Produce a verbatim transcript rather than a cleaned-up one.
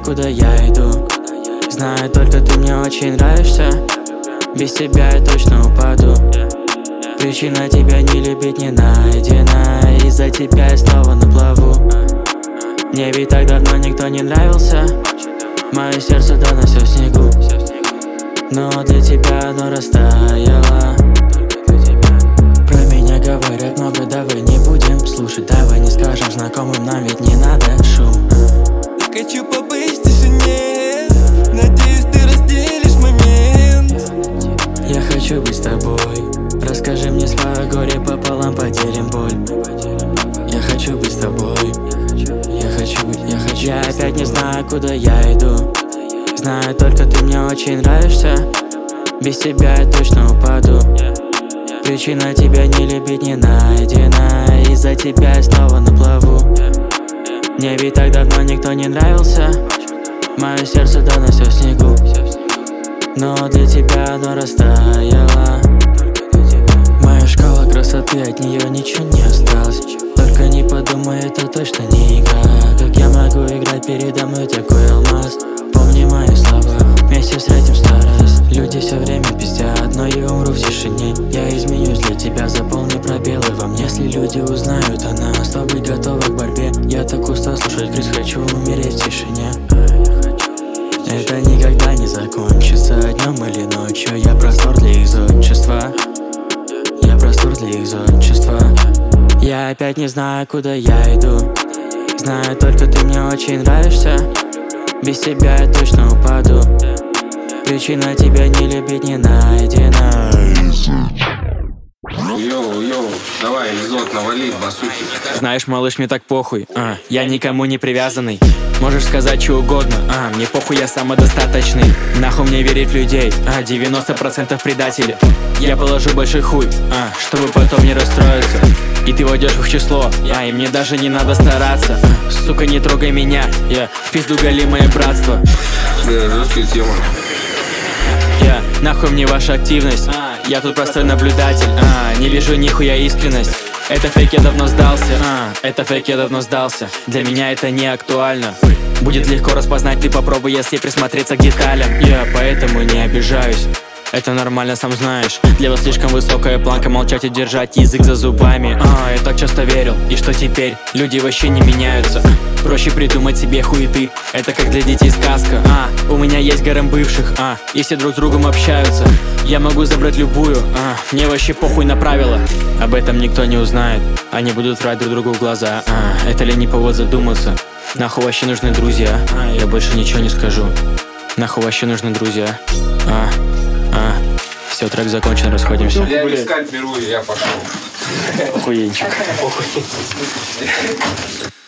куда я иду. Знаю только, ты мне очень нравишься. Без тебя я точно упаду. Причина тебя не любить не найдена. Из-за тебя я снова на плаву. Мне ведь так давно никто не нравился. Мое сердце давно все в снегу. Но для тебя оно растаяло. Про меня говорят много, давай не будем слушать. Давай не скажем знакомым, нам ведь не надо шум. Я хочу побыть в тишине. Надеюсь, ты разделишь момент. Я хочу быть с тобой. Расскажи мне свое горе, пополам поделим боль. Я хочу быть с тобой. Я хочу быть, я хочу. Я опять не знаю, куда я иду. Знаю только, ты мне очень нравишься. Без тебя я точно упаду. Причина тебя не любить не найдена. Из-за тебя я снова на плаву. Мне ведь так давно никто не нравился. Мое сердце давно все в снегу. Но для тебя оно растаяло. Моя шкала красоты, от нее ничего не осталось. Только не подумай, это точно не игра. Как я могу играть передо мной такой алмаз? Помни мои слова, вместе встретим старость. Люди все время пиздят, но я умру в тишине. Я изменюсь для тебя, заполни пробелы во мне. Если люди узнают о нас, то быть готовы к борьбе. Я так устал слушать крик, хочу умереть в тишине. Это никогда не закончится, днем или ночью. Я простор для их зодчества. Я простор для их зодчества. Я опять не знаю, куда я иду. Знаю только, ты мне очень нравишься. Без тебя я точно упаду. Причина тебя не любить не найдена. Йоу, йоу, давай, Изот, навали, басухи. Знаешь, малыш, мне так похуй, а, я никому не привязанный. Можешь сказать что угодно, а, мне похуй, я самодостаточный. Нахуй мне верить в людей, а, девяносто процентов предатели. Я положу большой хуй, а, чтобы потом не расстроиться. И ты войдешь в их число, а, и мне даже не надо стараться. а, Сука, не трогай меня, я в пизду галимое братство. Да, жесткая тема. Я, нахуй мне ваша активность, а, я тут простой наблюдатель, а, не вижу нихуя искренность. Это фейк, я давно сдался, а, это фейк, я давно сдался. Для меня это не актуально. Будет легко распознать, ты попробуй, если присмотреться к деталям. Я поэтому не обижаюсь. Это нормально, сам знаешь. Для вас слишком высокая планка, молчать и держать язык за зубами. А, я так часто верил, и что теперь? Люди вообще не меняются. Проще придумать себе хуеты, это как для детей сказка. А, у меня есть гарем бывших, а, и все друг с другом общаются. Я могу забрать любую, а, мне вообще похуй на правила. Об этом никто не узнает, они будут врать друг другу в глаза. А, это ли не повод задуматься? Нахуй вообще нужны друзья? А, я больше ничего не скажу. Нахуй вообще нужны друзья? А, а, все, трек закончен, расходимся. Я вискаль беру, и я пошел. Охуенчик.